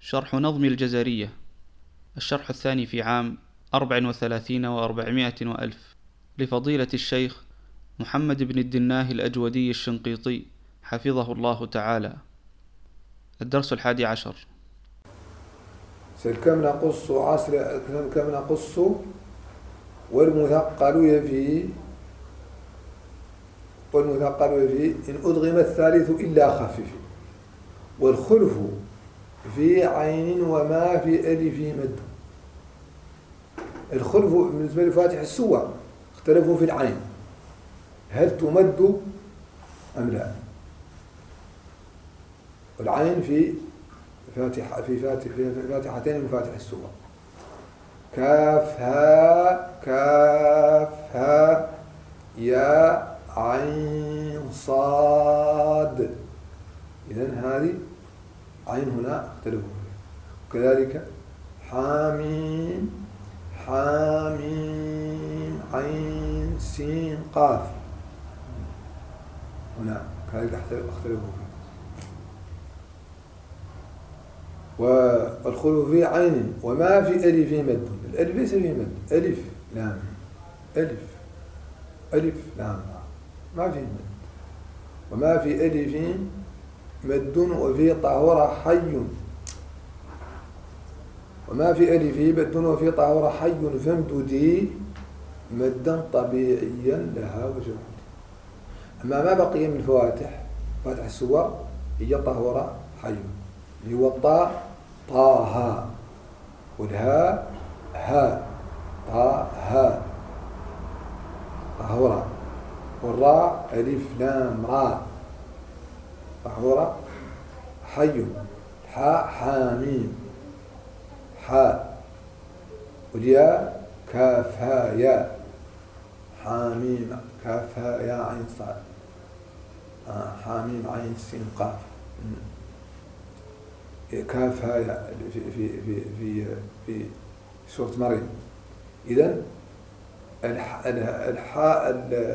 شرح نظم الجزرية، الشرح الثاني في عام 34 و400 وألف، لفضيلة الشيخ محمد بن الدناه الأجودي الشنقيطي حفظه الله تعالى. الدرس 11. كم نقص والمثقل يفي إن أدغم الثالث إلا خفف، والخلف في عين وما في ألف مد. الخلف بالنسبة لفاتح السور اختلفوا في العين، هل تمد أم لا؟ والعين في فاتحتين من فاتح السور، كافها يا عين صاد. إذن هذه عين هنا اختلفوا فيها. وكذلك حاميم عين سين قاف، هنا كذلك اختلفوا فيها. والخلف في عين وما في ألف مد. الألف ليس فيه مد، ألف لام ما فيه مد. وما في ألف مد وفي طهور حي، وما في ألف مد وفي طهور حي فامددي مدا طبيعيا لها وجود. أما ما بقي من فواتح السور هي طهور حي، اللي هو الطاء طاها، والهاء ها طاها طهورا، والراء ألف لام راء طهورا حي، الحاء حاميم حاء، والياء كافها يا حاميم كافها يا عين صاد حاميم عين سين قاف كافها يا في سورة مريم. إذن الحاء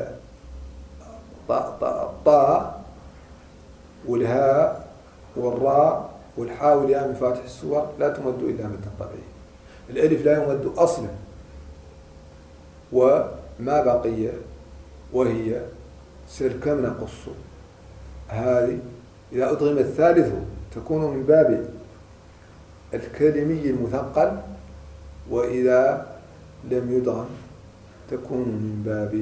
الطاء والهاء والراء والحاء والياء من فاتح السور لا تمد إلا مدا طبيعي. الألف لا يمد أصلا، وما بقي وهي كم نقص. هذه إذا أدغم الثالث تكون من باب الكلمي المثقل، وإذا لم يدغم تكون من باب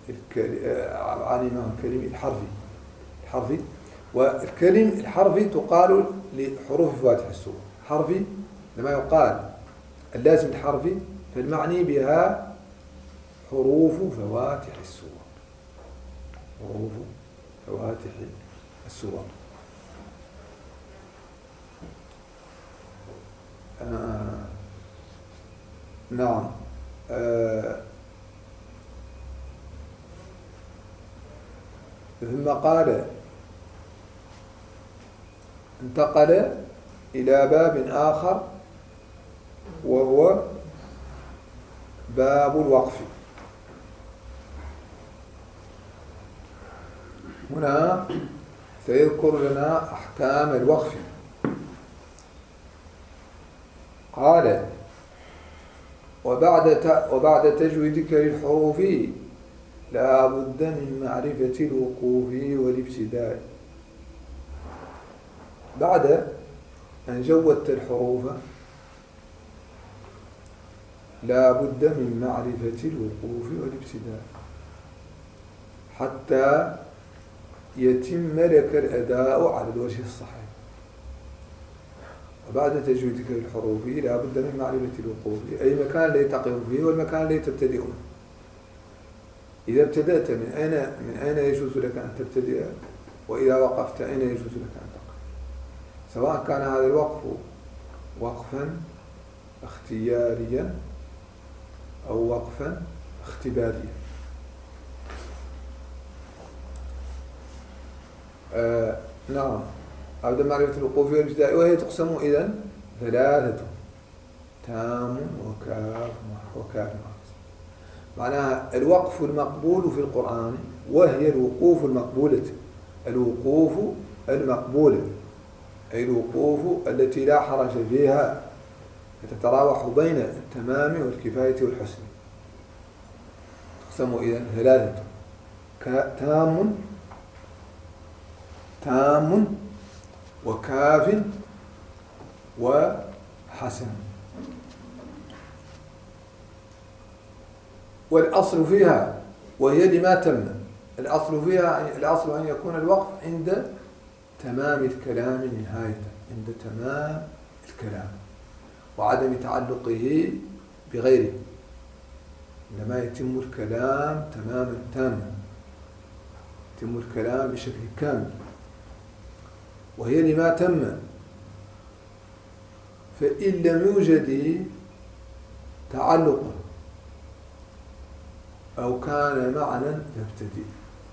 الكلمي الحرفي. والكلم الحرفي تقال لحروف فواتح السور. حرفي لما يقال اللازم الحرفي فالمعني بها حروف فواتح السور، حروف فواتح السور. نعم. ثم قال انتقل إلى باب آخر وهو باب الوقف. هنا سيذكر لنا أحكام الوقف. قال وبعد تجويدك للحروف لا بد من معرفة الوقوف والابتداء. بعد أن جودت الحروف لا بد من معرفة الوقوف والابتداء حتى يتم لك الأداء على الوجه الصحيح. وبعد تجويدك للحروف لا بد من معرفة الوقوف، أي مكان لا تقف فيه والمكان الذي تبتدئ منه. إذا ابتدأت من أين يجوز لك أن تبتدئ، وإذا وقفت أين يجوز لك أن تقف، سواء كان هذا الوقف وقفا اختياريا أو وقفا اختباريا. نعم. أبدأ معرفة الوقوف والابتداء، وهي تقسم إذن ثلاثة: تام وكاف معناها الوقف المقبول في القرآن، وهي الوقوف المقبولة أي الوقوف التي لا حرج فيها، تتراوح بين التمام والكفاية والحسن. تقسم إذن ثلاثة: تام، تام، وكاف، وحسن. والأصل فيها وهي لما تم، الأصل فيها، الأصل أن يكون الوقف عند تمام الكلام نهاية، عند تمام الكلام وعدم تعلقه بغيره، عندما يتم الكلام تماما تاما، يتم الكلام بشكل كامل. وهي لما تم، فإن لم يوجد تعلق أو كان معنى فابتدئ،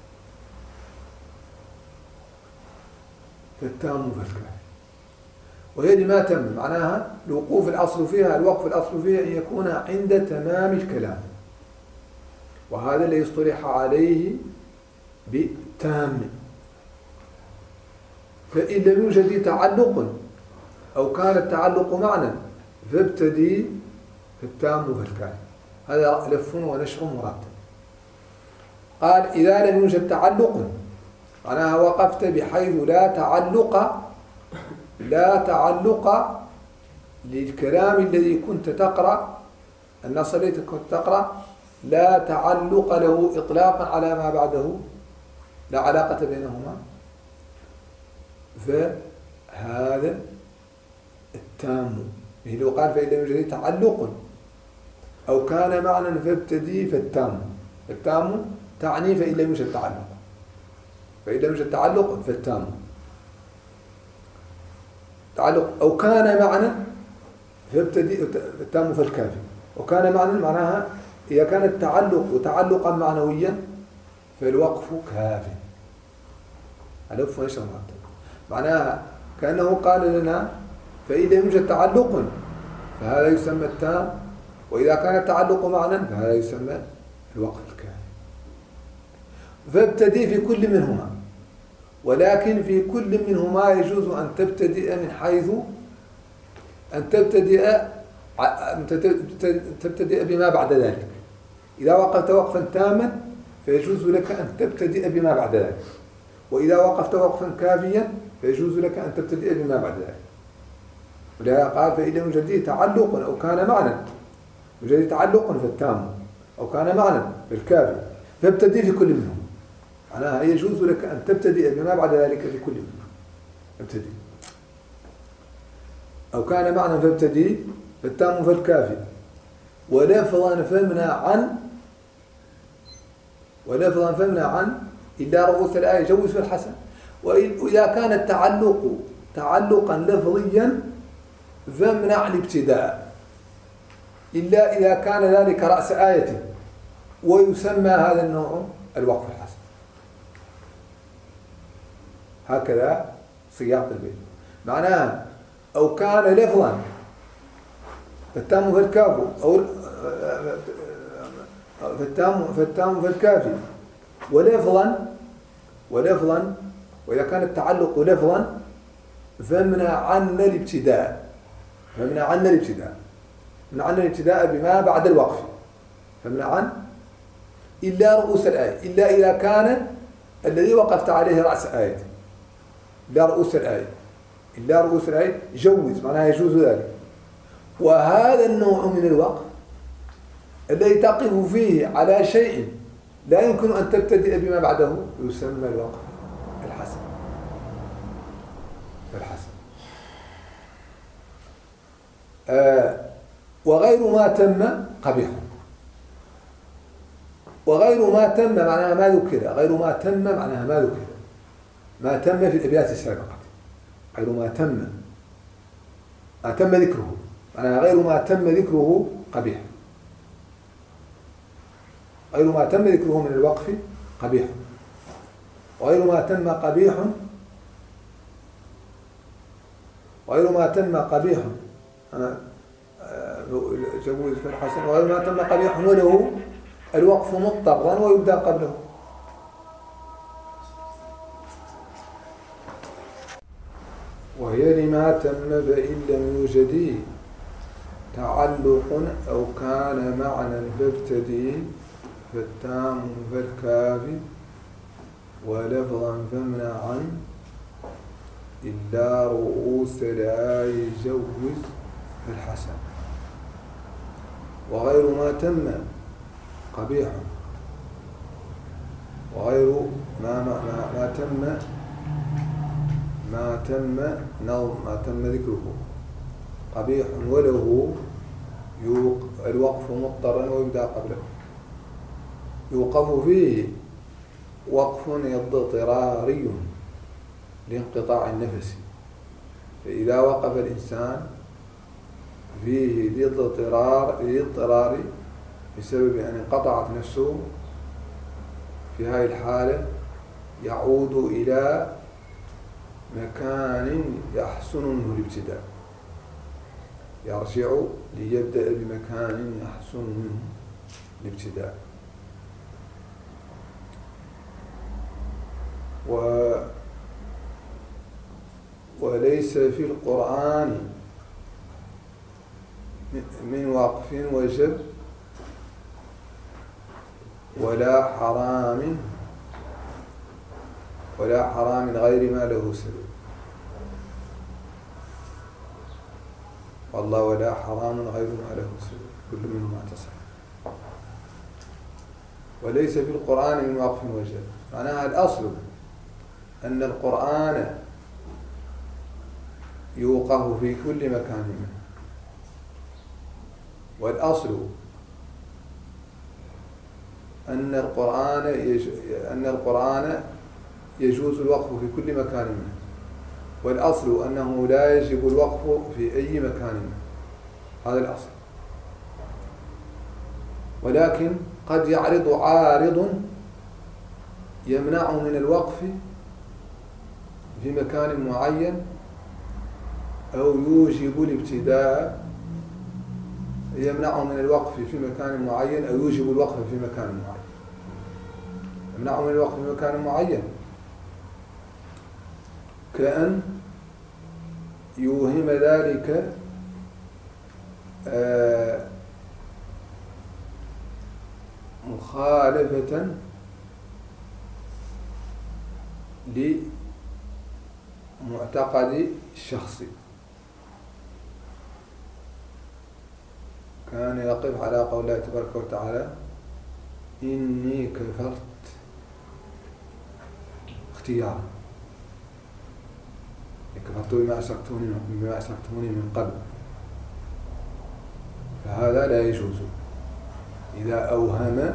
فالتام فالكافي. وهي لما تم معناها الوقوف الأصل فيها، الوقف الأصل فيها أن يكون عند تمام الكلام، وهذا اللي يصطلح عليه بتام. فإن لم يوجد تعلق أو كان التعلق معنى فابتدي، فالتام فالكافي. هذا لف ونشر مرتب. قال إذا لم يوجد تعلق، معناها وقفت بحيث لا تعلق للكلام الذي كنت تقرأ، النص الذي كنت تقرأ لا تعلق له إطلاقا على ما بعده، لا علاقة بينهما، فهذا التام. لو قال فإن لم يوجد تعلق أو كان معنى فابتدي، فالتام. التام تعني فإن لم يوجد تعلق، فإن لم يوجد تعلق فالتام. تعلق أو كان معنى فابتدي، التام فالكافي. وكان معنى معناها إذا كان التعلق تعلقا معنويا فالوقف كاف. ألف ونشر مرتب، معناها كأنه قال لنا فإن لم يوجد تعلق فهذا يسمى التام، وإذا كان التعلق معنى فهذا يسمى الوقف الكافي. فابتدي في كل منهما، ولكن في كل منهما يجوز أن تبتدئ من حيث أن تبتدئ بما بعد ذلك. إذا وقفت وقفا تاما فيجوز لك أن تبتدئ بما بعد ذلك، وإذا وقفت وقفا كافيا فيجوز لك أن تبتدئ بما بعد ذلك. ولهذا قال فإن لم يوجد تعلق أو كان معنى، يوجد تعلق فالتام أو كان معنى فالكافي، فابتدئ في كل منهم. معناها يجوز لك أن تبتدئ بما بعد ذلك في كل منهم. ابتدئ أو كان معنى فابتدئ، فالتام فالكافي. ولفظا فمنع عن إلا رؤوس الآية جوز في الحسن. وإذا كان التعلق تعلقا لفظيا فامنع الابتداء إلا إذا كان ذلك رأس آية، ويسمى هذا النوع الوقف الحسن. هكذا سياق البيت. معناها أو كان لفظا فالتام فالكافي، أو فالتام فالكافي. ولفظا وإذا كان التعلق لفظا فمنع عنا الابتداء، فمنع عنا الابتداء بما بعد الوقف، فمنع عن إلا رؤوس الآية، إلا إذا كان الذي وقفت عليه رأس آية، إلا رؤوس الآية جوز، معناها يجوز ذلك. وهذا النوع من الوقف الذي تقف فيه على شيء لا يمكن أن تبتدئ بما بعده يسمى الوقف الحسن. وغير ما تم قبيح. وغير ما تم معناها ما ذكر، غير ما تم معناها ما ذكر، ما تم في الأبيات السابقة. غير ما تم ذكره، معناها غير ما تم ذكره قبيح. غير ما تم ذكره من الوقف قبيح. وغير ما تم قبيح، وغير ما تم قبيح جوز في الحسن. وغير ما تم قبيح وله الوقف مضطرا ويبدأ قبله. وهي لما تم فإن لم يوجد تعلق أو كان معنى فابتدي فالتام فالكافي ولفظا فامنعا إلا رؤوس لا يجوز فالحسن وغير ما تم قبيح وغير ما تم ذكره قبيح وله الوقف مضطرا ويبدأ قبله يوقف فيه وقف اضطراري لانقطاع النفس فإذا وقف الإنسان فيه للاضطرار بسبب أن انقطعت نفسه في هذه الحالة يعود إلى مكان يحسن منه الابتداء يرجع ليبدأ بمكان يحسن منه الابتداء وليس في القرآن من وقف وجب ولا حرام غير ما له سبب والله ولا حرام غير ما له سبب كل منهما تصح وليس في القرآن من وقف وجب معناها الأصل أن القرآن يوقف في كل مكان منه والأصل أن القرآن يجوز الوقف في كل مكان منه والأصل أنه لا يجب الوقف في أي مكان منه هذا الأصل ولكن قد يعرض عارض يمنع من الوقف في مكان معين أو يوجب الابتداء يمنع من الوقف في مكان معين أو يوجب الوقف في مكان معين يمنع من الوقف في مكان معين كأن يوهم ذلك مخالفة لمعتقد الشخص كان يقف على قول الله تبارك وتعالى إني كفرت اختيارا كفرت بما أشركتموني من قبل فهذا لا يجوز إذا أوهم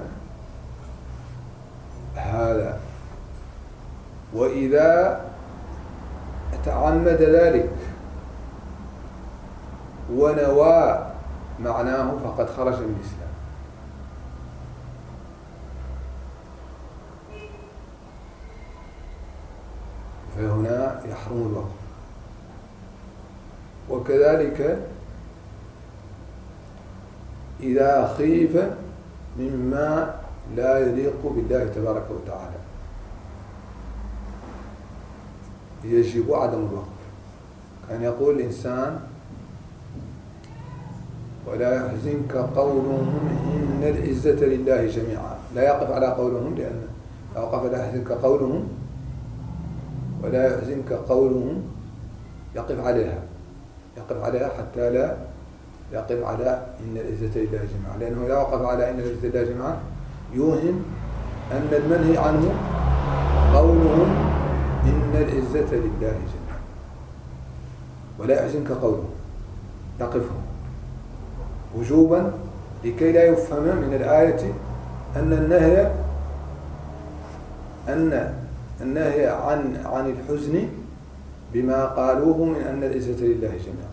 هذا وإذا تعمد ذلك ونوى معناه فقد خرج من الإسلام فهنا يحرم الوقف وكذلك إذا خيف مما لا يليق بالله تبارك وتعالى يجب عدم الوقف كان يقول الإنسان ولا يحزنك قولهم إن العزة لله جميعا لا يقف على قولهم لأن لو وقف لا يحزنك قولهم ولا يحزنك قولهم يقف عليها حتى لا يقف على إن العزة لله جميعا لأنه لا وقف على إن العزة لله جميعا يوهم أن المنهي عنه قولهم إن العزة لله جميعا ولا يحزنك قولهم يقفهم وجوبا لكي لا يفهم من الآية أن النهي عن الحزن بما قالوه من أن العزة لله جميعا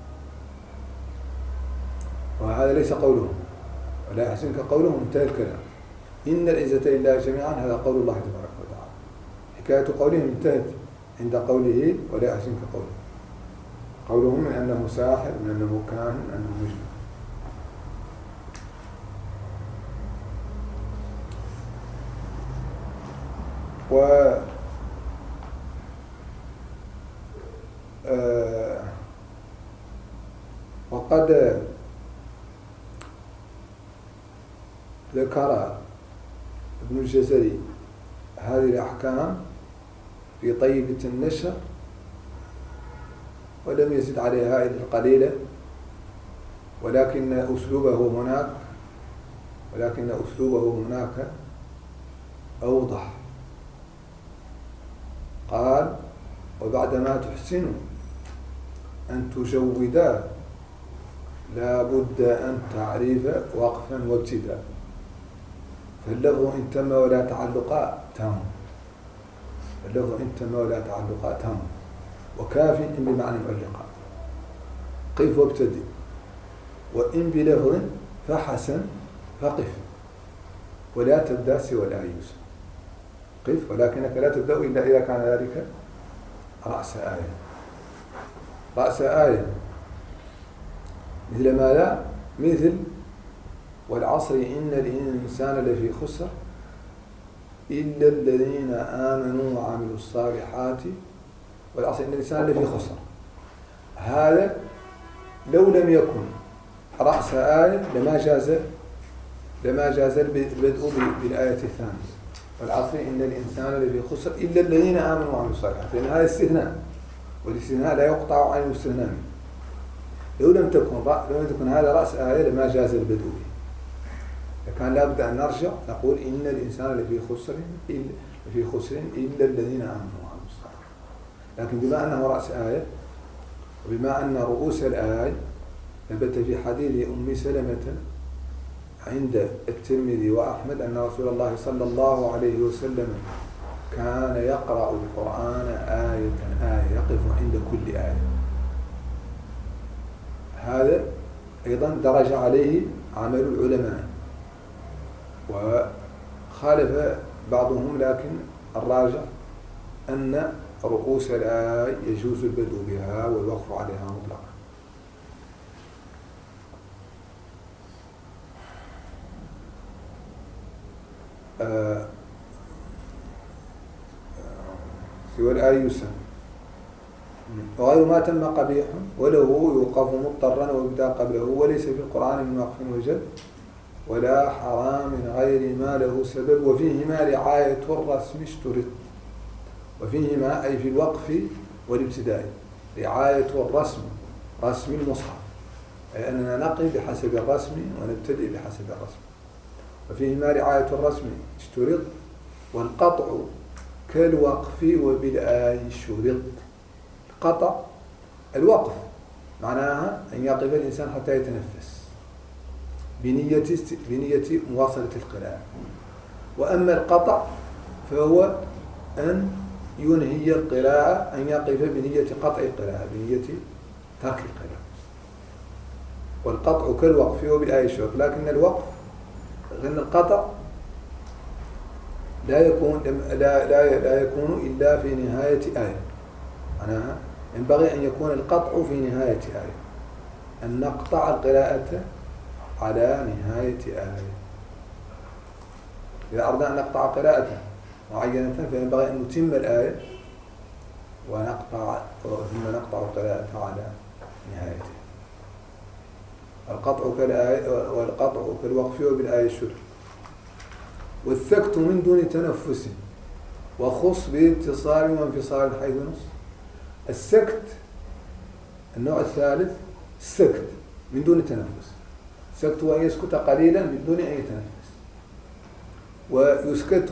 وهذا ليس قولهم ولا يحزنك قولهم انتهى الكلام إن العزة لله جميعا هذا قول الله تبارك وتعالى حكاية قولهم انتهت عند قوله ولا يحزنك قولهم من أنه ساحر من أنه كاهن من أنه مجنون و وقد ذكر ابن الجزري هذه الأحكام في طيبة النشر ولم يزد عليها إلا قليلا، ولكن أسلوبه هناك أوضح. قال: وبعدما تحسن أن تجودا لا بد أن تعرف وقفا وابتداء، فاللفظ إن تم ولا تعلق تام، وكاف إن بمعنى معلقة، قف وابتدئ، وإن بلفظ فحسن فقف ولا تبدأ سوى الآيوس. قف ولكنك لا تبدأ إلا إذا كان ذلك رأس آية. مثل ماذا؟ مثل والعصر إن الإنسان لفي خسر إلا الذين آمنوا وعملوا الصالحات، والعصر إن الإنسان لفي خسر. هذا لو لم يكن رأس آية لما جاز البدء بالآية الثانية، والعصر إن الإنسان لفي خسر إلا الذين آمنوا وعملوا الصالحات، لأن هذا استثناء، والاستثناء لا يقطع عن المستثنى. لو لم تكن هذا رأس آية لما جاز البدء به، لكان لابد أن نرجع نقول إن الإنسان لفي خسر إلا الذين آمنوا وعملوا الصالحات. لكن بما أنه رأس آية، وبما أن رؤوس الآية ثبت في حديث أم سلمة عند الترمذي وأحمد أن رسول الله صلى الله عليه وسلم كان يقرأ القرآن آية يقف عند كل آية. هذا أيضا درج عليه عمل العلماء، وخالف بعضهم، لكن الراجع أن رؤوس الآية يجوز البدء بها والوقف عليها مطلقا. سوى الآية يسمى وغير ما تم قبيح وله يوقف مضطرا ويبدأ قبله، وليس في القرآن من وقف وجد ولا حرام من غير ما له سبب، وفيهما رعاية الرسم اشترط. وفيهما أي في الوقف والابتداء رعاية الرسم، رسم المصحف، أي أننا نقف بحسب الرسم ونبتدئ بحسب الرسم. وفيهما رعاية الرسم اشترط، والقطع كالوقف وبالآي شرط. قطع الوقف معناها أن يقف الإنسان حتى يتنفس بنية مواصلة القراءة. وأما القطع فهو أن ينهي القراءة، أن يقف بنية قطع القراءة، بنية ترك القراءة. والقطع كالوقف وبالآي شرط، لكن الوقف غن القطع لا يكون إلا في نهاية آية. معناها ينبغي أن يكون القطع في نهاية آية، أن نقطع القراءة على نهاية آية. إذا أردنا أن نقطع قراءة معينة فينبغي أن نتم الآية ثم نقطع القراءة على نهايتها. القطع كالآية، والقطع كالوقف وبالآية الشرط. والسكت من دون تنفس وخص باتصال وانفصال حيث نص. السكت النوع الثالث، السكت من دون تنفس. السكت هو أن يسكت قليلا من دون أن يتنفس، ويسكت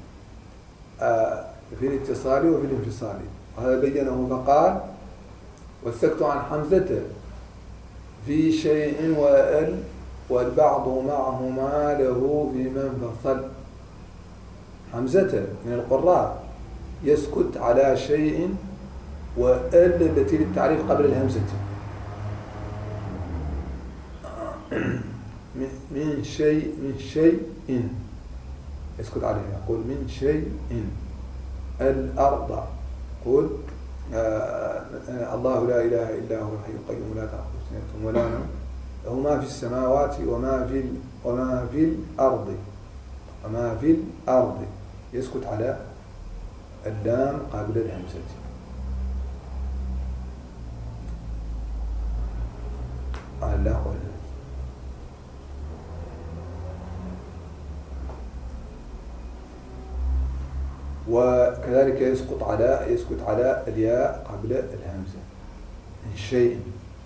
في الاتصال وفي الانفصال، وهذا بينه فقال: والسكت عن حمزة في شيء والبعض معهما له في من فصل. حمزة من القراء يسكت على شيء التي للتعريف قبل الهمزة، من شيء يسكت عليه، يقول من شيء. الأرض قل الله لا إله إلا هو الحي القيوم لا تأخذه سنة ولا نوم له ما في السماوات وما في الأرض يسكت على اللام قبل الهمزة. على اللا والهمز. وكذلك يسقط على الياء قبل الهمزة، من شيء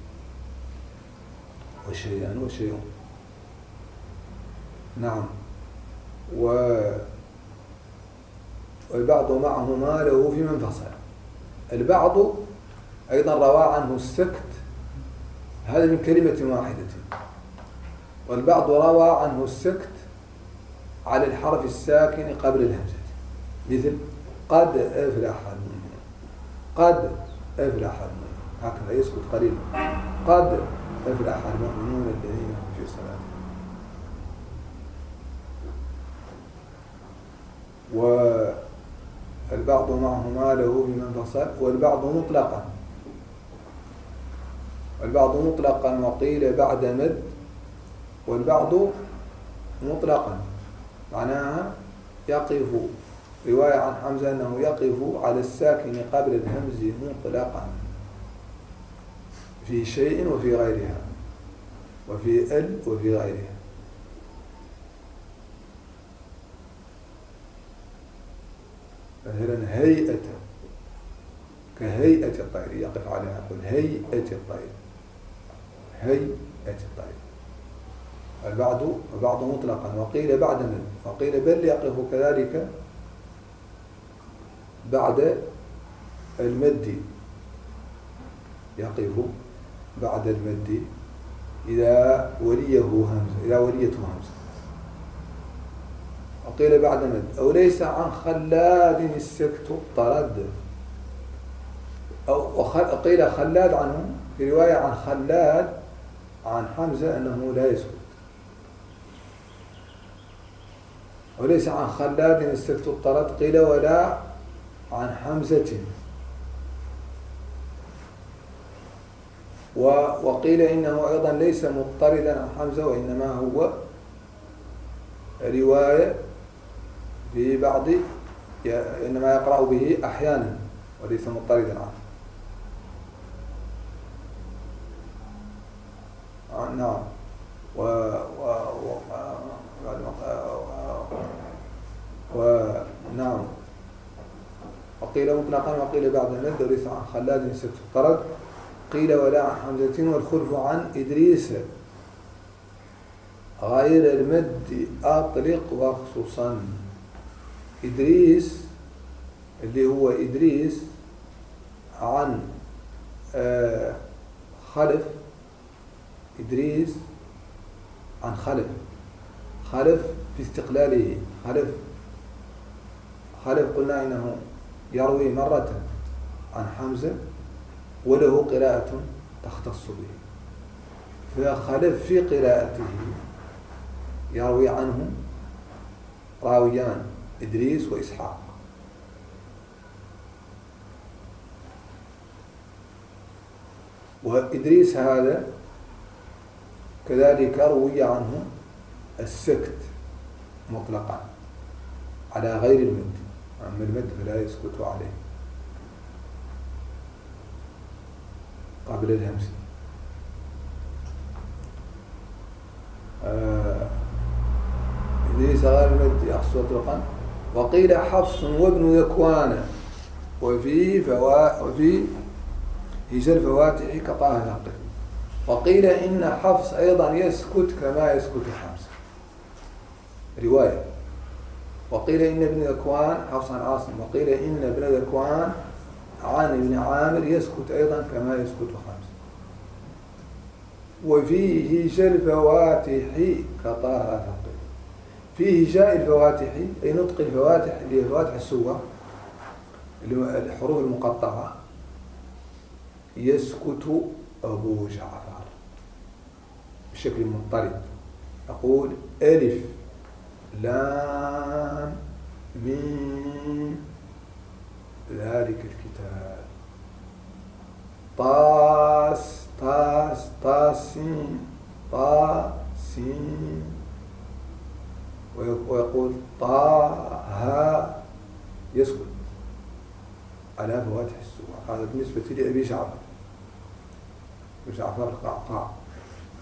وشيئان وشيء. نعم. والبعض معهما له في من فصل. البعض أيضا روى عنه السكت، هذا من كلمة واحدة. والبعض روى عنه السكت على الحرف الساكن قبل الهمزة، مثل قد أفلح المؤمنون، قد أفلح المؤمنون، هكذا يسكت قليلا، قد أفلح المؤمنون الذين هم في صلاتهم. والبعض معهما له بمن فصل. والبعض مطلقا وقيل بعد مد. والبعض مطلقا معناها يقف، رواية عن حمزة أنه يقف على الساكن قبل الهمز مطلقا في شيء وفي غيرها، وفي ال وفي غيرها. مثلا هيئة، كهيئة الطير، يقف عليها يقول هيئة الطير، هيئة الطير. البعض مطلقا وقيل بعد مد، وقيل بل يقف كذلك بعد المد، يقف بعد المد إذا وليته همزة. وقيل بعد مد. أو ليس عن خلاد السكت طرد، أو قيل خلاد عنه، في رواية عن خلاد عن حمزة أنه لا يسكت. وليس عن خلاد السكت الطرد، قيل ولا عن حمزة. وقيل إنه أيضا ليس مضطردا عن حمزة، وإنما هو رواية في بعض، إنما يقرأ به أحيانا وليس مضطردا عنه. نعم. نعم. وقيل مطلقا وقيل بعد مد. وليس عن خلاد السكت الطرد، قيل ولا عن حمزة. والخلف عن إدريس غير المد أطلق وخصوصا. إدريس اللي هو إدريس عن خلف، إدريس عن خلف في استقلاله. خلف قلنا إنه يروي مرة عن حمزة وله قراءة تختص به، فخلف في قراءته يروي عنه راويان إدريس وإسحاق. وإدريس هذا كذلك روي عنه السكت مطلقا على غير المد، أما المد فلا يسكت عليه قبل الهمز. إدريس غير المد يخص مطلقا. وقيل حفص وابن ذكوان وفي هجاء الفواتح كطه ثقل. وقيل إن حفص أيضا يسكت كما يسكت حمزة، رواية. وقيل إن ابن ذكوان حفص عن عاصم. وقيل إن ابن ذكوان عن ابن عامر يسكت أيضا كما يسكت حمزة. وفي هجاء الفواتح كطه ثقل. في هجاء الفواتح أي نطق الفواتح اللي هي فواتح السورة، الحروف المقطعة، يسكت أبو جعفر بشكل مضطرد، يقول ألف لام ميم ذلك الكتاب، طاس طاس طاسين طاسين، ويقول طه، يسكت على فواتح السورة. هذا بالنسبة لأبي جعفر، جعفر القعقاع.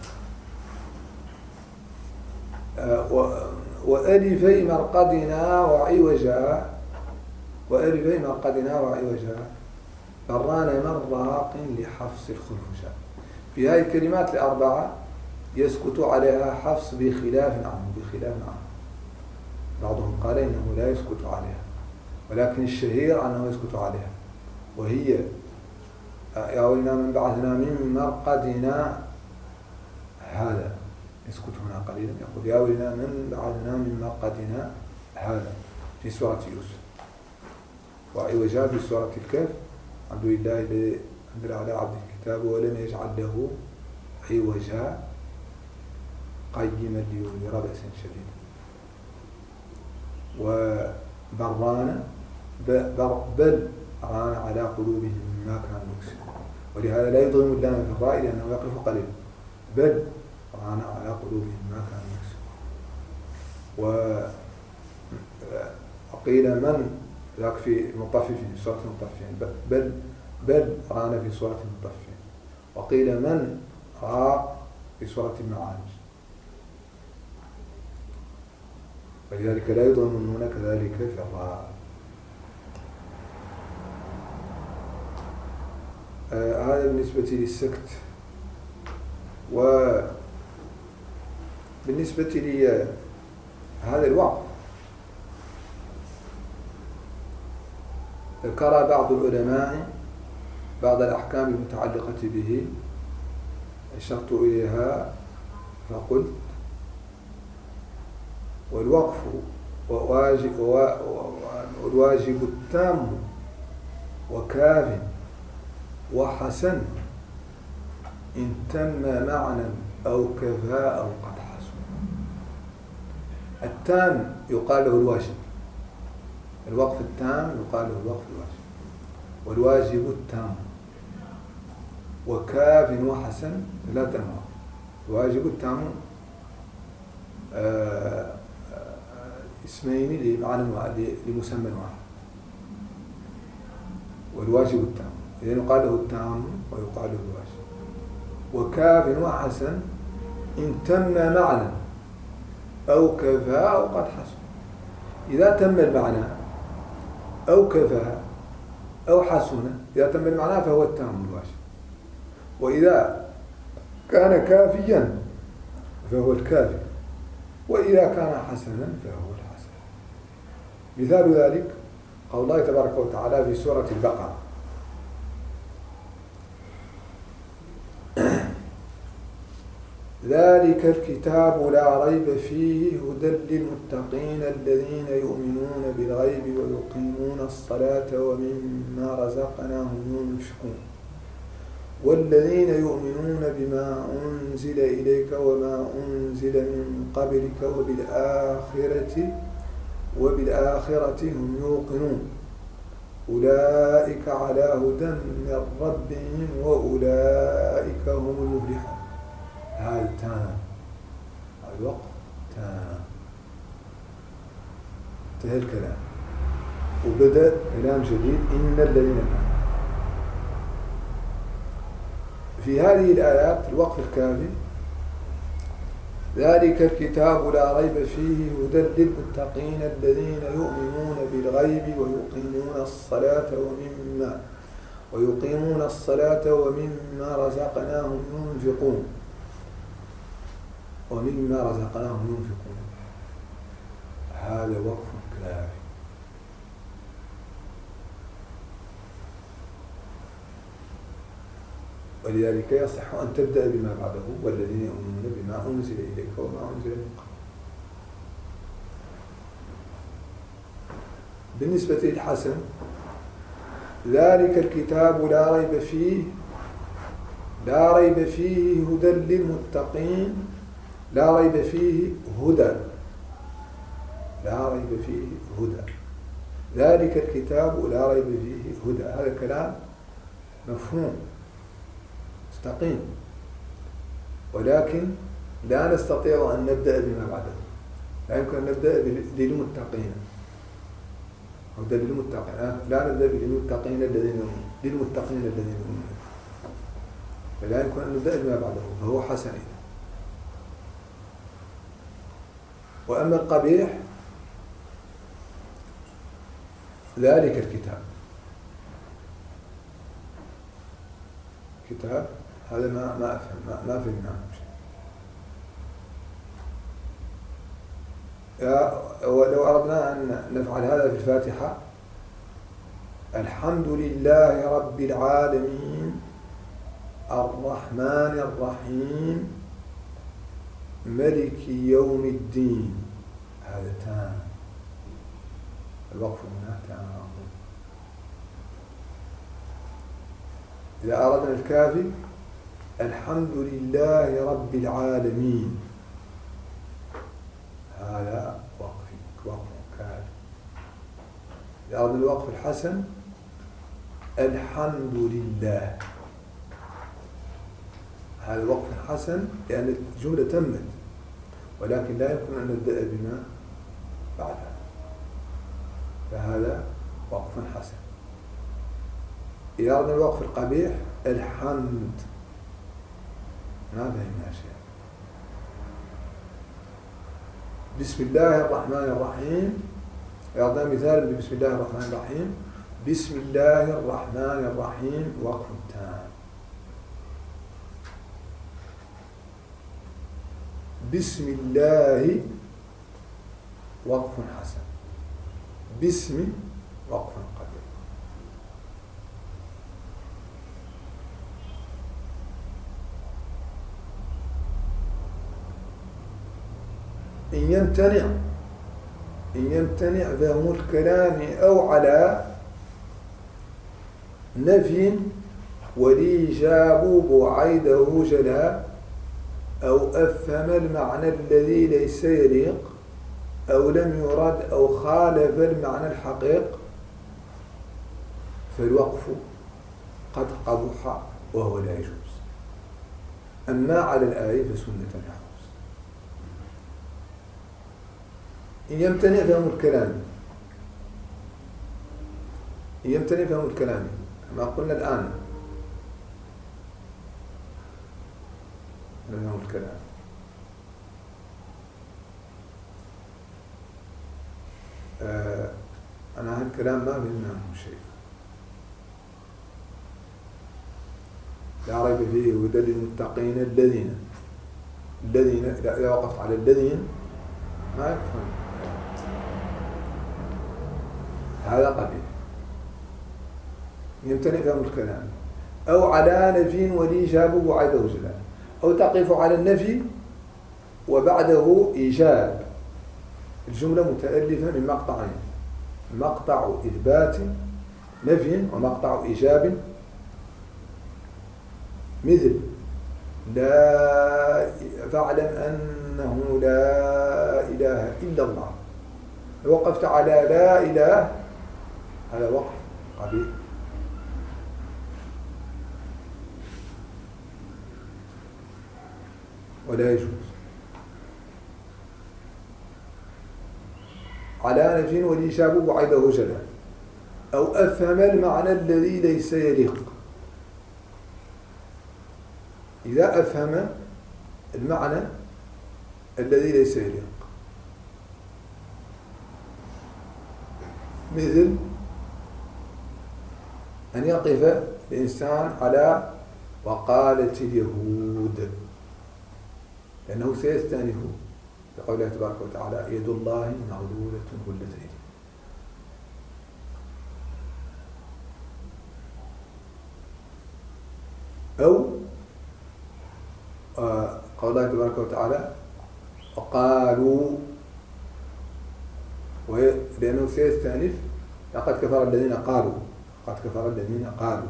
وألفي مرقدنا وعوجا وألفي مرقدنا وعوجا بران من راق لحفص الخلفشا. في هذه الكلمات الأربعة يسكت عليها حفص بخلاف عنه. بعضهم قال إنه لا يسكت عليها، ولكن الشهير أنه يسكت عليها، وهي يا ويلنا من بعثنا من مرقدنا. هذا يسكت هنا قليلا، يقول يا ويلنا من بعثنا من مرقدنا هذا في سورة يوسف. وعوجا في سورة الكهف الحمد لله الذي أنزل على عبد الكتاب ولم يجعل له عوجا قيما لينذر بأسا شديدا. وبران بل ران على قلوبهم ما كانوا يكسبون، ولهذا لا يضغم اللام في الراء لأنه يقف قليلا. بل ران على قلوبهم ما كانوا يكسبون. وقيل من ذاك في المطففين في سورة المطففين، بل ران في سورة المطففين. وقيل من راء في سورة المعارج، ولذلك لا يضغم النون كذلك في الراء. هذا بالنسبة للسكت. وبالنسبة لي هذا الوقف ذكر بعض العلماء بعض الأحكام المتعلقة به، أشرت إليها فقلت: والوقف والواجب التام وكاف وحسن إن تم معنى أو كفاء أو قد حسن. التام يقال له الواجب، الوقف التام يقال له الوقف الواجب، والواجب التام وكاف وحسن ثلاثة أنواع. الواجب التام اسمين لمسمى واحد، والواجب التام إذا يقال له التام ويقال له الواجب. وكاف وحسن إن تم معنى أو كفى أو قد حسن. إذا تم المعنى أو كفى أو حسن، إذا تم المعنى فهو التام الواجب، وإذا كان كافيا فهو الكافي، وإذا كان حسنا فهو الحسن. مثال ذلك قول الله تبارك وتعالى في سورة البقرة: ذلك الكتاب لا ريب فيه هدى للمتقين الذين يؤمنون بالغيب ويقيمون الصلاة ومما رزقناهم ينفقون والذين يؤمنون بما أنزل إليك وما أنزل من قبلك وبالآخرة هم يوقنون أولئك على هدى من ربهم وأولئك هم المفلحون. هذا تام، الوقت تام، انتهى الكلام وبدأ كلام جديد: إن الذين كانوا. في هذه الآيات الوقف الكافي: ذلك الكتاب لا ريب فيه هدى للمتقين الذين يؤمنون بالغيب ويقيمون الصلاة ومما رزقناهم ينفقون هذا وقف كافي. ولذلك يصح أن تبدأ بما بعده: والذين يؤمنون بما أنزل إليك وما أنزل من قبل. بالنسبة للحسن: ذلك الكتاب لا ريب فيه هدى للمتقين. لا ريب فيه هدى. ذلك الكتاب لا ريب فيه هدى. هذا كلام مفهوم مستقيم، ولكن لا نستطيع أن نبدأ بما بعده. لا يمكن أن نبدأ للمتقين، هدى للمتقين، لا نبدأ للمتقين الذين يؤمنون، فلا يمكن أن نبدأ بما بعده، فهو حسن. وأما القبيح ذلك الكتاب، كتاب هذا ما أفهم، ما فهمنا شيء. ولو أردنا أن نفعل هذا في الفاتحة: الحمد لله رب العالمين الرحمن الرحيم ملك يوم الدين، هذا تام، الوقف هنا تام. إذا أردنا الكافي: الحمد لله رب العالمين، هذا وقف كافي. إذا أردنا الوقف الحسن: الحمد لله، هذا وقف حسن لأن الجملة تمت، ولكن لا يمكن أن نبدأ بما بعدها، فهذا وقف حسن. إذا أردنا الوقف القبيح: الحمد، ما فهمنا شيء. بسم الله الرحمن الرحيم، أعطينا مثال بسم الله الرحمن الرحيم: بسم الله الرحمن الرحيم وقف تام. بسم الله وقف حسن، بسم وقف قبيح. إن يمتنع فهم الكلام أو على نفي والإيجاب بعيده جلا، أو أفهم المعنى الذي ليس يليق، أو لم يرد، أو خالف المعنى الحقيق، فالوقف قد قبح وهو لا يجوز. أما على الآية فسنة يحفظ. إن يمتنع فهم الكلام، إن يمتنع فهم الكلام كما قلنا الآن، فهم الكلام أنا هالكلام ما بينهم شيء لا ريب فيه هدى للمتقين الذين إذا وقفت على الذين ما يفهم، هذا قبيح. يمتنع فهم الكلام أو على نفي والإيجاب بعده جلا، أو تقف على النفي وبعده إيجاب، الجملة متألفة من مقطعين: مقطع إثبات نفي ومقطع إيجاب، مثل لا فاعلم أنه لا إله إلا الله، لو وقفت على لا إله هذا وقف قبيح. ولا يجوز. على نفي والإيجاب بعيده جلا، أو أفهم المعنى الذي ليس يليق. إذا أفهم المعنى الذي ليس يليق، مثل أن يقف الإنسان على وقالت اليهود، لأنه سيستأنف بقول الله تبارك وتعالى: يد الله مغلولة غلت أيديهم. أو قول الله تبارك وتعالى: وقالوا، لأنه سيستأنف لقد كفر الذين قالوا، قد كفر الذين قالوا،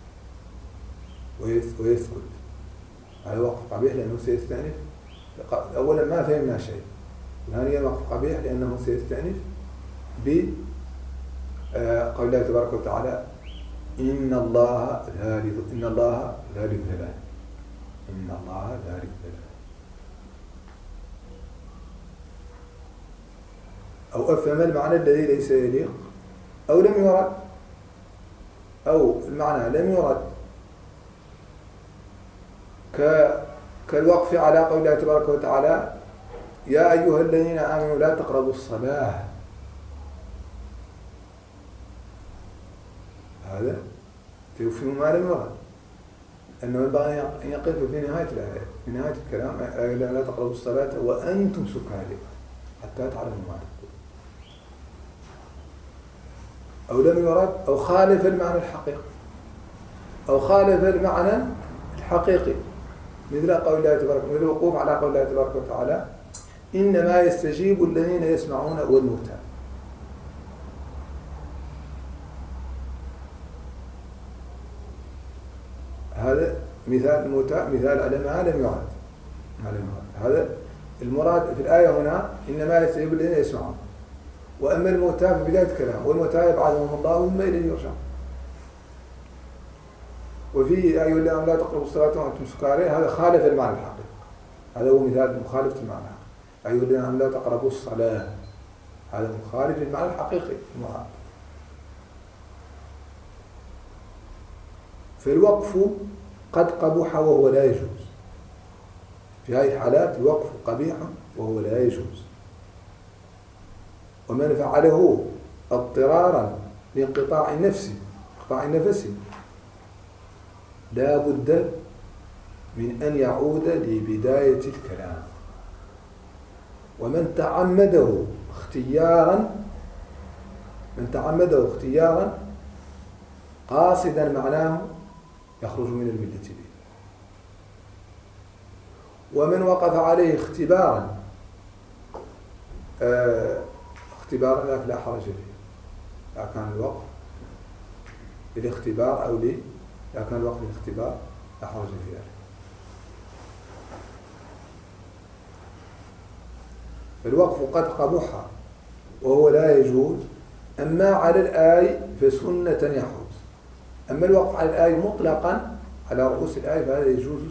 ويسكت. هذا وقف قبيح لأنه سيستأنف. أولا ما فهمنا شيء، ثانيا وقف قبيح لأنه سيستأنف بقول الله تبارك وتعالى: إن الله ثالث ثلاثة، إن الله ثالث ثلاثة. أو أفهم المعنى الذي ليس يليق، أو لم يرد، أو المعنى لم يرد، كالوقف على قول الله تبارك وتعالى: يا أيها الذين آمنوا لا تقربوا الصلاة، هذا يفهم ما لم يرد، أنه ينبغي أن يقف في نهاية الآية، في نهاية الكلام لا تقربوا الصلاة وأنتم سكارى حتى تعلموا ما تقول، أو لم يرد أو خالف المعنى الحقيقي، أو خالف المعنى الحقيقي، مثل قول الله تبارك وتعالى، الوقوف على قول الله تبارك وتعالى إنما يستجيب الذين يسمعون والموتى. هذا مثال الموتى، مثال على ما لم يعد. هذا المراد في الآية هنا، إنما يستجيب الذين يسمعون، وأما الموتى في بداية الكلام، والموتى يبعثهم الله ثم إليه يرجعون. وفي أيها الذين آمنوا لا تقربوا الصلاة وأنتم سكارى، هذا خالف المعنى الحقيقي، هذا هو مثال مخالفة المعنى. أيها الذين آمنوا لا تقربوا الصلاة، هذا مخالف للمعنى الحقيقي المراد. فالوقف قد قبح وهو لا يجوز، في هذه الحالات الوقف قبيح وهو لا يجوز، ومن فعله اضطرارا لانقطاع النفس، انقطاع النفس، لا بد من أن يعود لبداية الكلام. ومن تعمده اختيارا قاصدا معناه يخرج من الملة به. ومن وقف عليه اختبارا لكن لا حرج فيه، لا كان الوقف للاختبار أو لا كان الوقف للاختبار لا حرج في ذلك. الوقف قد قبح وهو لا يجوز، أما على الآي فسنة يحوز. أما الوقف على الآي مطلقا على رؤوس الآي فهذا يجوز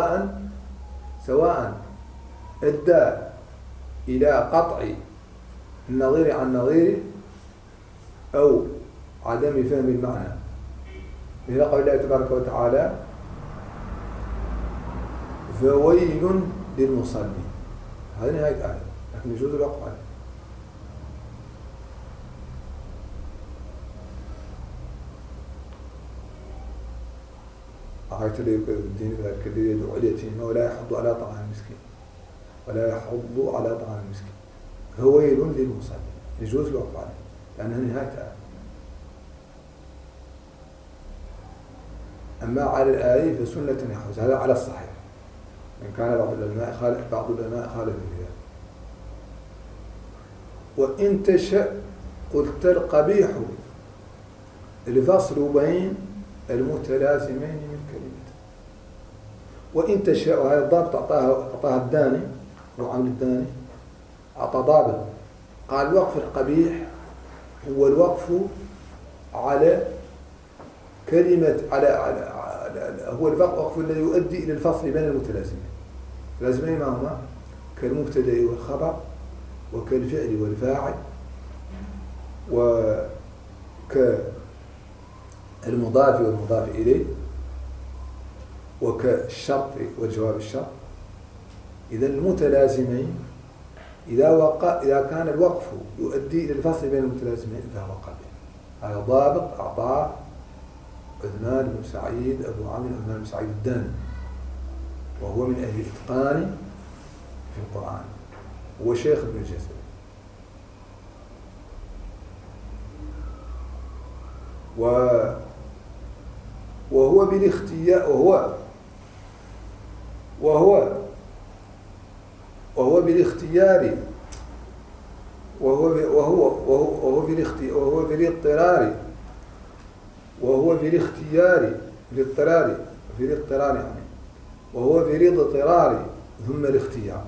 سواء أدى إلى قطع النظير عن نظيره أو عدم فهم المعنى، مثل قول الله تبارك وتعالى فويل للمصلين، هذه نهاية الآية، لكن يجوز الوقف عليه. آية الدين ذلك الذي يدعو اليتيم ولا يحض على طعام المسكين، فويل للمصلين، يجوز الوقف عليه لأنها نهاية الآية. أما على الآية فسنة يحوز، هذا على الصحيح، إن كان بعض العلماء خالف فيها. وإن تشأ قلت القبيح الفصل بين المتلازمين من كلمة. وإن تشاء، وهذا الضابط أعطاها الداني، أو عامل الداني أعطى ضابط، قال الوقف القبيح هو الوقف على كلمة هو الوقف الذي يؤدي إلى الفصل بين المتلازمين. المتلازمين ما هما؟ كالمبتدأ والخبر، وكالفعل والفاعل، وكالمضاف والمضاف إليه، وكالشرط والجواب الشرط. إذا المتلازمين إذا كان الوقف يؤدي إلى الفصل بين المتلازمين فهو قبيح. هذا ضابط أعطاه عثمان بن سعيد أبو عمرو عثمان بن سعيد الداني، وهو من أهل الإتقان في القرآن، هو شيخ ابن الجزري. وهو بالاختيار وهو بالاختيار وهو في الاضطرار يعني، وهو في الاضطرار ثم الاختيار.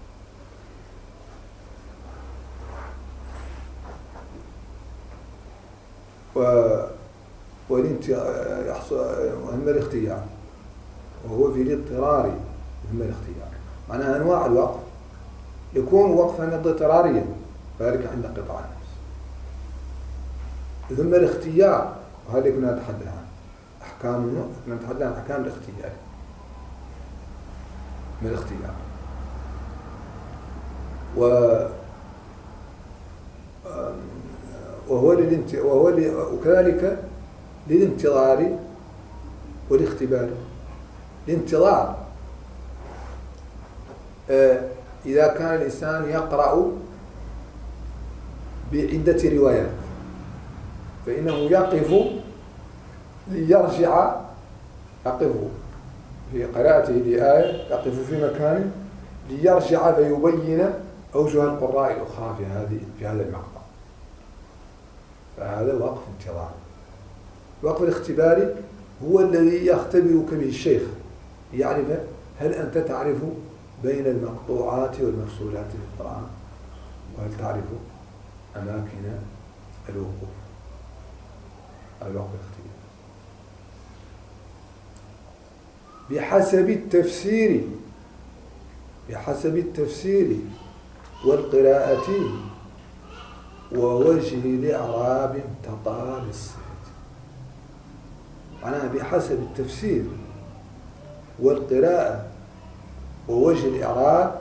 ثم الاختيار، وهو في الاضطرار ثم الاختيار. معناها أنواع الوقف يكون وقفا اضطراريا، ذلك عند قطاع النفس. ثم الاختيار، وهذا كنا نتحدث عنه، كنا نتحدث عن أحكام الاختيار. من الاختيار وكذلك للانتظار والاختبار. الانتظار إذا كان الإنسان يقرأ بعدة روايات فإنه يقف ليرجع، يقف في قراءته لآية، يقف في مكان ليرجع فيبين أوجه القراء الأخرى في هذا المقطع. فهذا وقف انتظار. وقف الاختبار هو الذي يختبرك به الشيخ، يعرف هل أنت تعرف بين المقطوعات والمفصولات في القرآن، وهل تعرف أماكن الوقوف. هذا وقف الاختبار. بحسب التفسير والقراءة ووجه الإعراب انتقى للصفة. معناها بحسب التفسير والقراءة ووجه الإعراب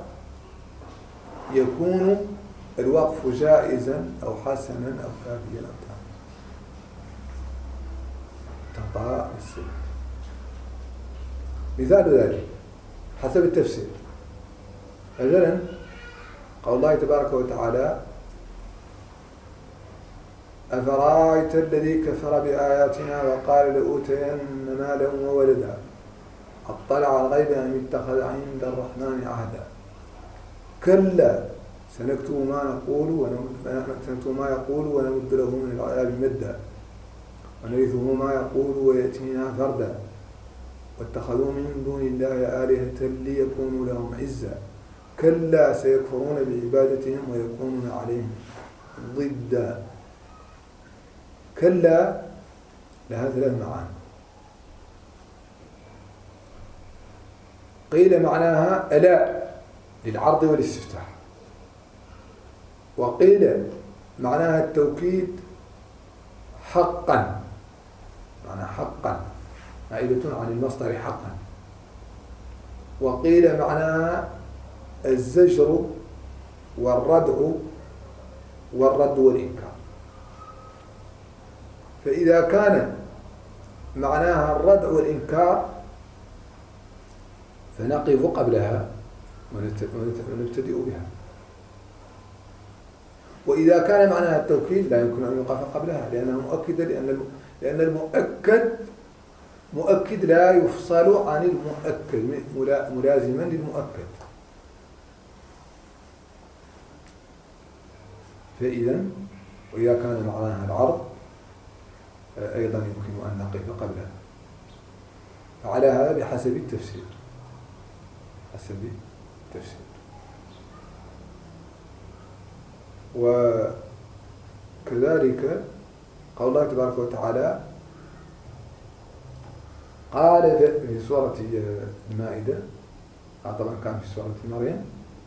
يكون الوقف جائزا أو حسنا أو كافيا أو انتقى للصفة. مثال ذلك حسب التفسير مثلا قول الله تبارك وتعالى: أفرأيت الذي كفر بآياتنا وقال لأوتين مالا وولدا أطلع على الغيب أم اتخذ عند الرحمن عهدا كلا سنكتب ما يقول ونمد له من العذاب مدا ونرثه ما يقول ويأتينا فردا واتخذوا من دون الله آلهة ليكونوا لهم عزا كلا سيكفرون بعبادتهم ويكونون عليهم ضدا. كلا لها ثلاث معاني. قيل معناها ألا للعرض والاستفتاح، وقيل معناها التوكيد حقا، معناها حقا عائدة عن المصدر حقا، وقيل معناها الزجر والردع والرد والإنكار. فإذا كان معناها الردع والإنكار فنقف قبلها ونبتدئ بها، وإذا كان معناها التوكيد لا يمكن أن يوقف قبلها لأنها مؤكدة، لأن المؤكد لا يفصل عن المؤكد، ملازما للمؤكد. فإذا وإذا كان معناها العرض أيضا يمكن أن نقف قبلها. فعلى هذا بحسب التفسير، حسب التفسير. وكذلك قول الله تبارك وتعالى قال في سورة المائدة، طبعا كان في سورة مريم،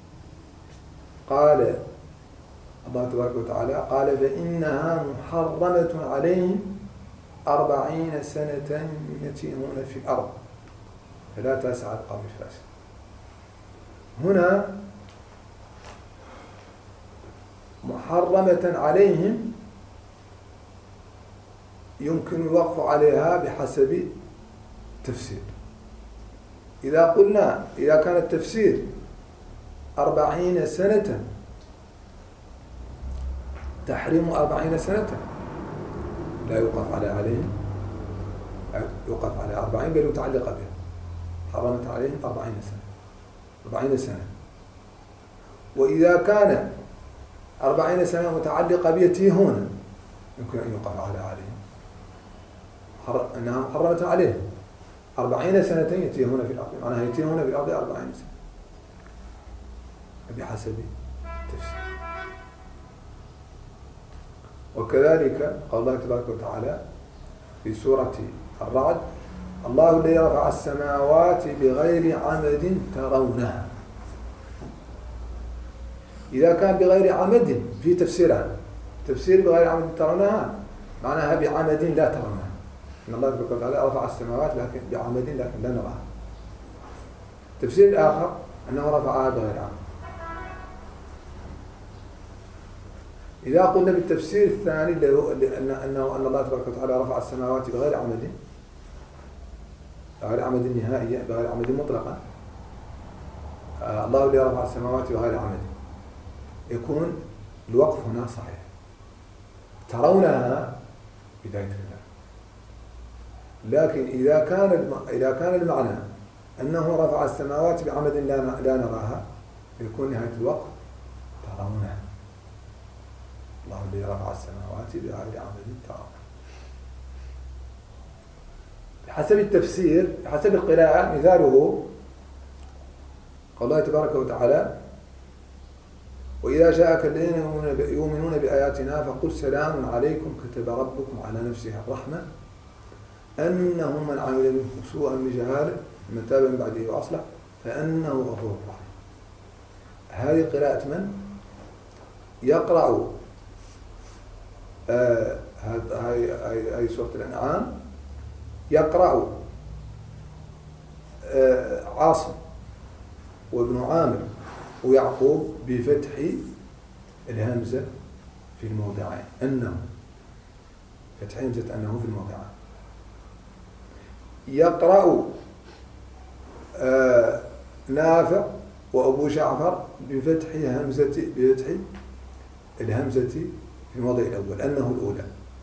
قال الله تبارك وتعالى قال فإنها محرمة عليهم 40 سنة يتيهون في الأرض فلا تسع القوم الفاسق. هنا محرمة عليهم يمكن الوقف عليها بحسب التفسير. إذا قلنا إذا كان التفسير 40 سنة تحريم 40 سنة لا يوقف عليهم، يوقف على 40 بل متعلقة به، حرمت عليهم 40 سنة. وإذا كان 40 سنة متعلقة بيتيهون يمكن أن يوقف عليهم، أنها حرمت عليهم 40 سنة يتيهون في الأرض، معناها يتيهون في الأرض 40 سنة بحسب التفسير. وكذلك قال الله تبارك وتعالى في سورة الرعد: الله الذي رفع السماوات بغير عمد ترونها. إذا كان بغير عمد في تفسيرها، تفسير بغير عمد ترونها معناها بعمد لا ترونها، إن الله تبارك وتعالى رفع السماوات لكن بعمد لكن لا نراها. التفسير الآخر أنه رفعها بغير عمد. إذا قلنا بالتفسير الثاني اللي هو أن الله تبارك وتعالى رفع السماوات بغير عمد، بغير عمد نهائية، بغير عمد مطلقة، الله اللي رفع السماوات بغير عمد، يكون الوقف هنا صحيح، ترونها بداية الله. لكن إذا كان المعنى أنه رفع السماوات بعمد لا نراها، يكون نهاية الوقف ترونها، الله الذي رفع السماوات بغير عمد ترونها. بحسب التفسير، بحسب القراءة، مثاله قال الله تبارك وتعالى: وإذا جاءك الذين يؤمنون بآياتنا فقل سلام عليكم كتب ربكم على نفسه الرحمة أنه من عمل منكم سوءا بجهالة من تاب من بعده وأصلح فأنه غفور رحيم. هذه قراءة من يقرأ هاي سورة الأنعام، يقرأ عاصم وابن عامر ويعقوب بفتح الهمزة في الموضعين، أنه، فتح همزة أنه في الموضعين. يقرأ نافع وأبو جعفر بفتح الهمزة في الموضع الأول، أنه الأولى.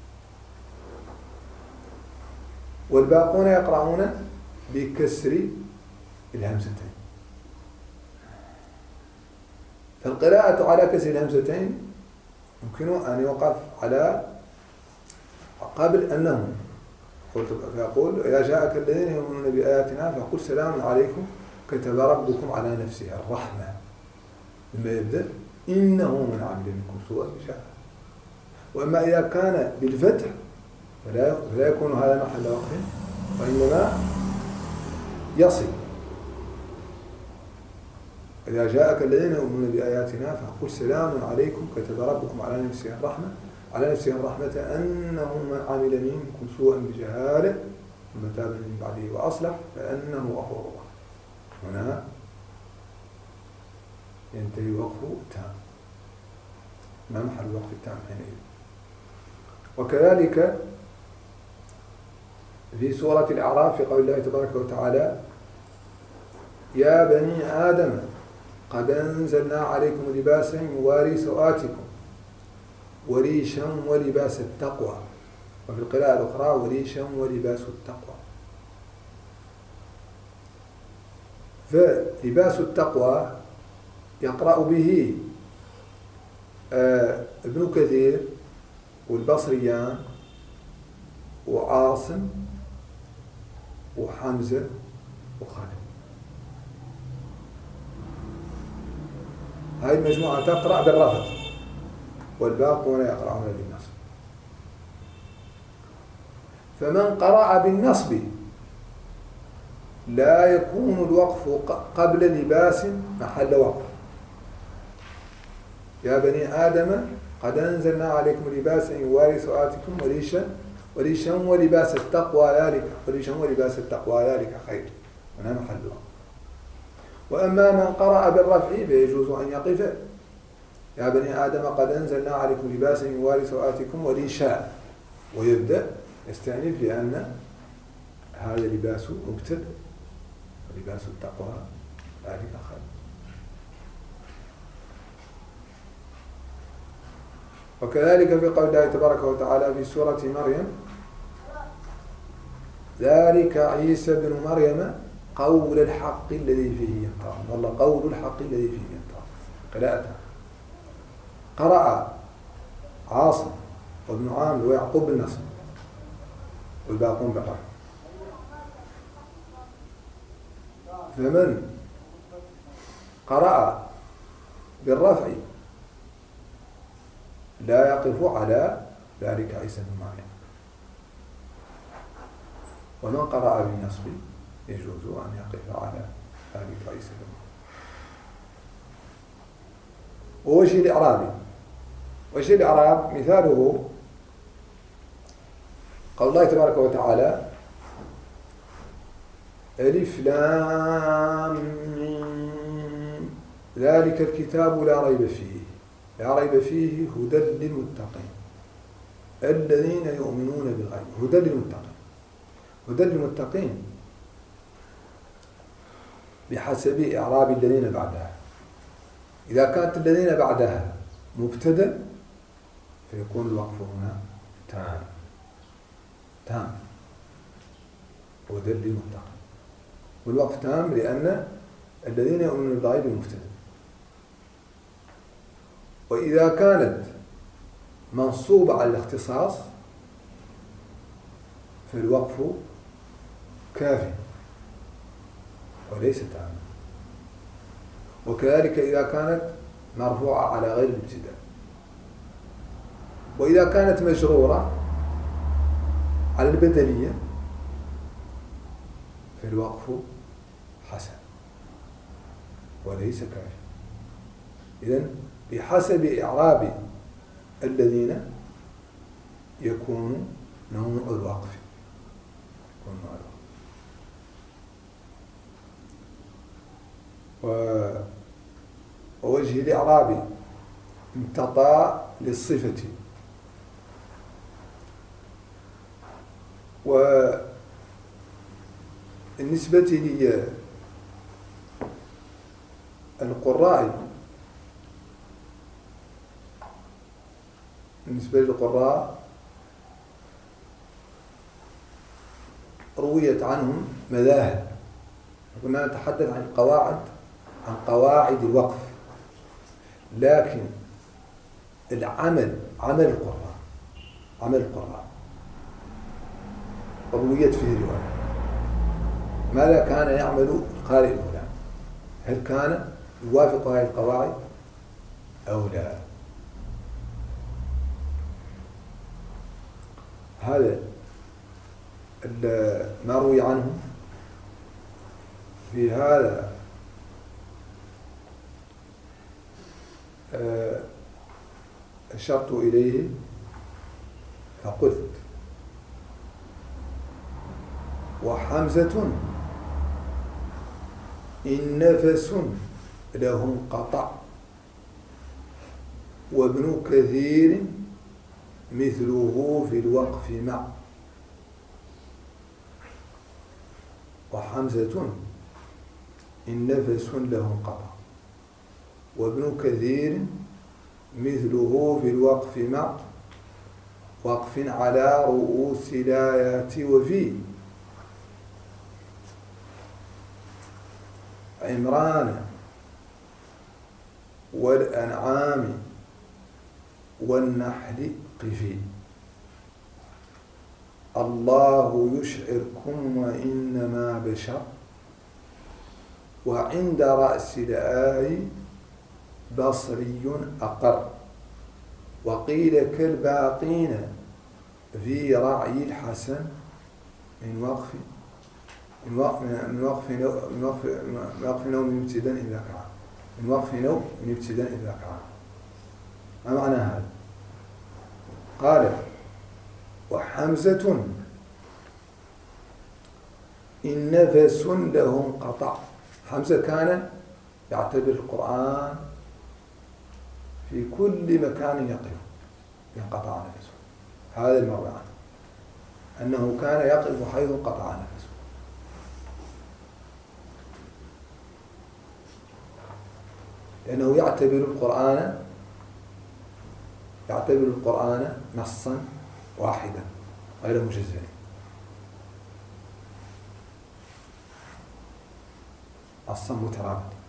والباقون يقرؤون بكسر الهمزتين. فالقراءة على كسر الهمزتين يمكن أن يوقف على قبل أنه، فيقول: إذا جاءك الذين يؤمنون بآياتنا فقل سلام عليكم كتب ربكم على نفسه الرحمة، لما يبدأ: إنه من عمل منكم سوءا بجهالة. وأما إذا كان بالفتح فلا يكون هذا محل وقف، وإنما يصل: إذا جاءك الذين يؤمنون بآياتنا فقل سلام عليكم كتب ربكم على نفسه الرحمة أنه من عمل منكم سوءا بجهالة ثم تاب من بعده وأصلح فأنه غفور رحيم. هنا ينتهي وقفه التام، ما محل الوقف التام حينئذ. وكذلك في سورة الأعراف في قول الله تبارك وتعالى: يا بني آدم قد أنزلنا عليكم لباسا يواري سوآتكم وريشا ولباس التقوى، وفي القراءة الأخرى: وريشا ولباس التقوى. فلباس التقوى يقرأ به ابن كثير والبصريان وعاصم وحمزة وخالد. هذه المجموعة تقرأ بالرفع، والباقون يقرأون بالنصب. فمن قرأ بالنصب لا يكون الوقف قبل لباس محل وقف. يا بني آدم قد أنزلنا عليكم لباسا يواري سوآتكم وريشا ولباس التقوى ذلك خير، هنا محل وقف. وأما من قرأ بالرفع فيجوز أن يقف: يا بني آدم قد أنزلنا عليكم لباسا يواري سوآتكم وريشا، ويبدأ يستأنف لأن هذا لباس مبتدأ، ولباس التقوى ذلك خير. وكذلك في قول الله تبارك وتعالى في سورة مريم: ذلك عيسى بن مريم قول الحق الذي فيه يمترون. والله قول الحق الذي فيه يمترون قراءته. قرأ عاصم وابن عامر ويعقوب بالنصب والباقون بالرفع. فمن قرأ بالرفع لا يقف على ذلك عيسى بن مريم، ومن قرأ بالنصب يجوز أن يقف على ذلك عيسى بن مريم. ووجه الإعراب، وجه الإعراب مثاله قول الله تبارك وتعالى: ألف لام ميم ذلك الكتاب لا ريب فيه. لا ريب فيه هدى للمتقين الذين يؤمنون بالغيب. هدى للمتقين، هدى للمتقين بحسب إعراب الذين بعدها. إذا كانت الذين بعدها مبتدأ فيكون الوقف هنا تام هدى للمتقين، والوقف تام لأن الذين يؤمنون بالغيب مبتدأ. وإذا كانت منصوبة على الاختصاص فالوقف كافٍ وليس تاما. وكذلك إذا كانت مرفوعة على غير الابتداء. وإذا كانت مجرورة على البدلية فالوقف حسن وليس كافٍ. إذن بحسب إعراب الذين يكون نوع الوقف. ووجه الإعراب امتطى للصفة. وبالنسبة للقراء رويت عنهم مذاهب. كنا نتحدث عن قواعد الوقف، لكن عمل القراء رويت فيه رواية. ماذا كان يعمل القارئ الفلاني؟ هل كان يوافق هذه القواعد أو لا؟ هذا ما روي عنه في هذا أشرت إليه فقلت: وحمزة إن نفس له انقطع، وابن كثير مثله في الوقف مع. وحمزة إن نفس له انقطع، وابن كثير مثله في الوقف مع وقف على رؤوس الآيات وفي عمران والأنعام والنحل قفي. الله يشعركم وإنما بشر، وعند رأس الآي بصري أقر، وقيل كالباقين في رعي الحسن من وقف نوم ابتداء إذا كان من وقف نوم ابتداء إذا كان. ما معنى هذا؟ قال: وحمزة إن نفس له انقطع. حمزة كان يعتبر القرآن في كل مكان يقف ينقطع نفسه. هذا المروي عنه أنه كان يقف حيث انقطع نفسه. لأنه يعتبر القرآن نصا واحدا غير مجزئ. نصا مترابط.